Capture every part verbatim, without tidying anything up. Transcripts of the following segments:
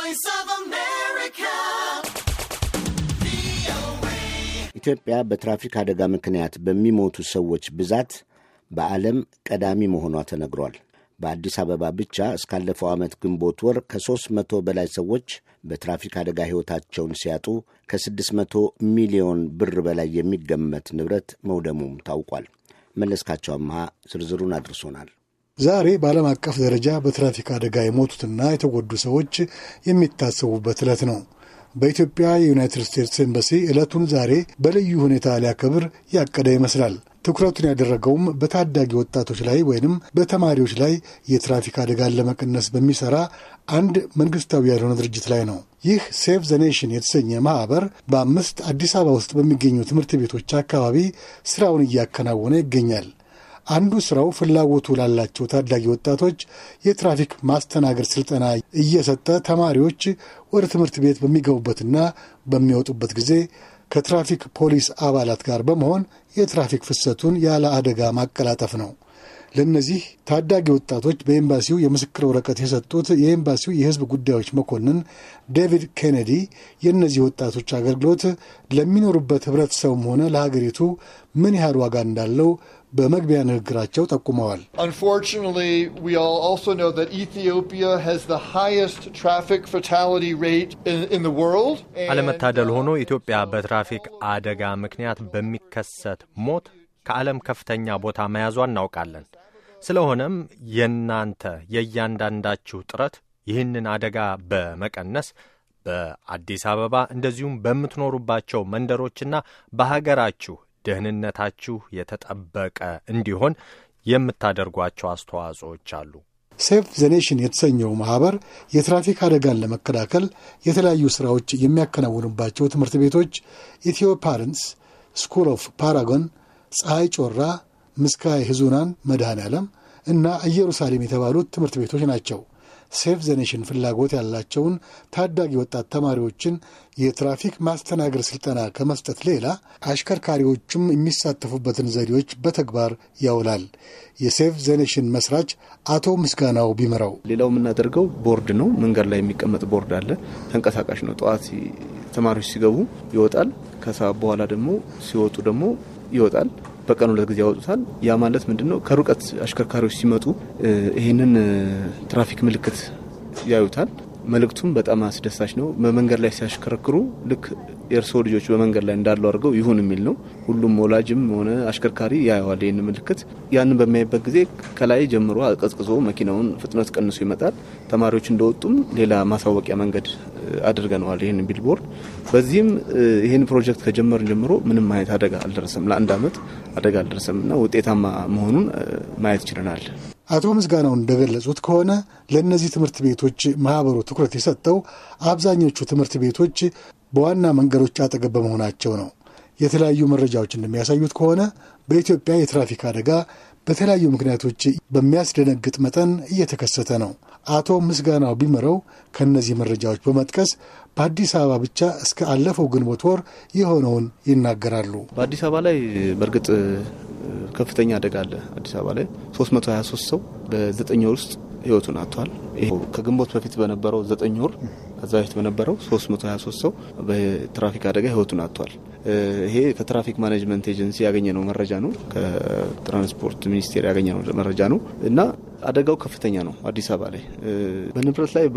Voice of America. ኢትዮጵያ በትራፊክ አደጋ ምክንያት በሚሞቱ ሰዎች ብዛት በዓለም ቀዳሚ መሆኗ ተነግሯል። በአዲስ አበባ ብቻ እስካለፈው ዓመት ግንቦት ወር ከሦስት መቶ በላይ ሰዎች በትራፊክ አደጋ ሕይወታቸውን ሲያጡ ከስድስት መቶ ሚሊዮን ብር በላይ የሚገመት ንብረት መውደሙም ታውቋል። መለስካቸው አምሃ ዝርዝሩን አድርሶናል። ዛሬ በዓለም አቀፍ ደረጃ በትራፊክ አደጋ የሞቱትና የተጎዱ ሰዎች የሚታሰቡበት ዕለት ነው። በኢትዮጵያ የዩናይትድ ስቴትስ ኤምባሲ ዕለቱን ዛሬ በልዩ ሁኔታ ሊያከብር ያቀደ ይመስላል። ትኩረቱን ያደረገውም በታዳጊ ወጣቶች ላይ ወይንም በተማሪዎች ላይ የትራፊክ አደጋን ለመቀነስ በሚሰራ አንድ መንግስታዊ ያልሆነ ድርጅት ላይ ነው። ይህ ሴቭ ዘ ኔሽን የተሰኘ ማህበር በአምስት አዲስ አበባ ውስጥ በሚገኙ ትምህርት ቤቶች አካባቢ ስራውን እያከናወነ ይገኛል። አንዱ ስራው ፍላጎቱ ላላቸው ታዳጊ ወጣቶች የትራፊክ ማስተናገድ ስልጠና እየሰጠ ተማሪዎች ወደ ትምህርት ቤት በሚገቡበትና በሚወጡበት ጊዜ ከትራፊክ ፖሊስ አባላት ጋር በመሆን የትራፊክ ፍሰቱን ያለ አደጋ ማቀላጠፍ ነው። ለእነዚህ ታዳጊ ወጣቶች በኤምባሲው የምስክር ወረቀት የሰጡት የኤምባሲው የሕዝብ ጉዳዮች መኮንን ዴቪድ ኬኔዲ የእነዚህ ወጣቶች አገልግሎት ለሚኖሩበት ህብረተሰቡም ሆነ ለሀገሪቱ ምን ያህል ዋጋ እንዳለው በመግቢያ ንግግራቸው ጠቁመዋል። Unfortunately, we all also know that Ethiopia has the highest traffic fatality rate in, in the world. አለመታደል ሆኖ ኢትዮጵያ በትራፊክ አደጋ ምክንያት በሚከሰት ሞት ከዓለም ከፍተኛ ቦታ መያዟን እናውቃለን። ስለሆነም የናንተ የእያንዳንዳችሁ ጥረት ይህንን አደጋ በመቀነስ በአዲስ አበባ እንደዚሁም በምትኖሩባቸው መንደሮችና በሀገራችሁ ደህንነታችሁ የተጠበቀ እንዲሆን የምታደርጓቸው አስተዋጽኦዎች አሉ። ሴቭ ዘ ኔሽን የተሰኘው ማህበር የትራፊክ አደጋን ለመከላከል የተለያዩ ስራዎች የሚያከናውኑባቸው ትምህርት ቤቶች ኢትዮ ፓረንትስ፣ ስኩል ኦፍ ፓራጎን፣ ፀሐይ ጮራ፣ ምስካየ ሕዙናን መድኃኔዓለም እና ኢየሩሳሌም የተባሉት ትምህርት ቤቶች ናቸው። ሴቭ ዘ ኔሽን ፍላጎት ያላቸውን ታዳጊ ወጣት ተማሪዎችን የትራፊክ ማስተናገድ ስልጠና ከመስጠት ሌላ አሽከርካሪዎችም የሚሳተፉበትን ዘዴዎች በተግባር ያውላል። የሴቭ ዘ ኔሽን መስራች አቶ ምስጋናው ቢመራው ሌላው የምናደርገው ቦርድ ነው። መንገድ ላይ የሚቀመጥ ቦርድ አለ። ተንቀሳቃሽ ነው። ጠዋት ተማሪዎች ሲገቡ ይወጣል። ከሰዓት በኋላ ደግሞ ሲወጡ ደግሞ ይወጣል። በቀኑ ሁለት ጊዜ ያወጡታል። ያ ማለት ምንድነው? ከሩቀት አሽከርካሪዎች ሲመጡ ይሄንን ትራፊክ ምልክት ያዩታል። መልእክቱም በጣም አስደሳች ነው። በመንገድ ላይ ሲያሽከረክሩ ልክ የእርሶ ልጆች በመንገድ ላይ እንዳሉ አድርገው ይሁን የሚል ነው። ሁሉም ወላጅም ሆነ አሽከርካሪ ያየዋል ይሄን ምልክት። ያንን በሚያይበት ጊዜ ከላይ ጀምሮ አቀዝቅዞ መኪናውን ፍጥነት ቀንሶ ይመጣል። ተማሪዎች እንደወጡም ሌላ ማሳወቂያ መንገድ አድርገናል ይሄን ቢልቦርድ። በዚህም ይሄን ፕሮጀክት ከጀመርን ጀምሮ ምንም አይነት አደጋ አልደረሰም። ለአንድ አመት አደጋ አልደረሰምና ውጤታማ መሆኑን ማየት ችለናል። አቶ ምስጋናው እንደገለጹት ከሆነ ለእነዚህ ትምህርት ቤቶች ማህበሩ ትኩረት የሰጠው አብዛኞቹ ትምህርት ቤቶች በዋና መንገዶች አጠገብ በመሆናቸው ነው። የተለያዩ መረጃዎች እንደሚያሳዩት ከሆነ በኢትዮጵያ የትራፊክ አደጋ በተለያዩ ምክንያቶች በሚያስደነግጥ መጠን እየተከሰተ ነው። አቶ ምስጋናው ቢመረው ከነዚህ መረጃዎች በመጥቀስ በአዲስ አበባ ብቻ እስከ አለፈው ግንቦት ወር የሆነውን ይናገራሉ። በአዲስ አበባ ላይ በእርግጥ ከፍተኛ አደጋ አለ። አዲስ አበባ ላይ ሶስት መቶ ሀያ ሶስት ሰው በዘጠኝ ወር ውስጥ ህይወቱን አጥቷል። ይሄ ከግንቦት በፊት በነበረው ዘጠኝ ወር ከዛ በፊት በነበረው ሶስት መቶ ሀያ ሶስት ሰው በትራፊክ አደጋ ህይወቱን አጥቷል። ይሄ ከትራፊክ ማኔጅመንት ኤጀንሲ ያገኘነው መረጃ ነው። ከትራንስፖርት ሚኒስቴር ያገኘነው መረጃ ነው እና አደጋው ከፍተኛ ነው። አዲስ አበባ ላይ በንብረት ላይ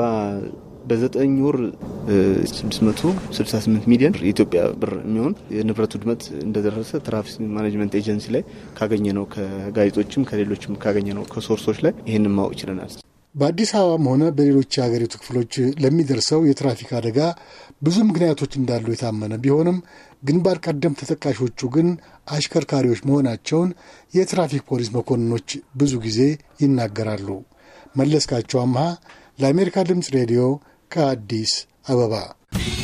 በዘጠኝ ወር ስድስት መቶ ስልሳ ስምንት ሚሊዮን የኢትዮጵያ ብር የሚሆን የንብረት ውድመት እንደደረሰ ትራፊክ ማኔጅመንት ኤጀንሲ ላይ ካገኘነው ከጋዜጦችም ከሌሎችም ካገኘነው ከሶርሶች ላይ ይሄንን ማወቅ ችለናል። በአዲስ አበባም ሆነ በሌሎች የሀገሪቱ ክፍሎች ለሚደርሰው የትራፊክ አደጋ ብዙ ምክንያቶች እንዳሉ የታመነ ቢሆንም ግንባር ቀደም ተጠቃሾቹ ግን አሽከርካሪዎች መሆናቸውን የትራፊክ ፖሊስ መኮንኖች ብዙ ጊዜ ይናገራሉ። መለስካቸው አምሃ ለአሜሪካ ድምፅ ሬዲዮ ከአዲስ አበባ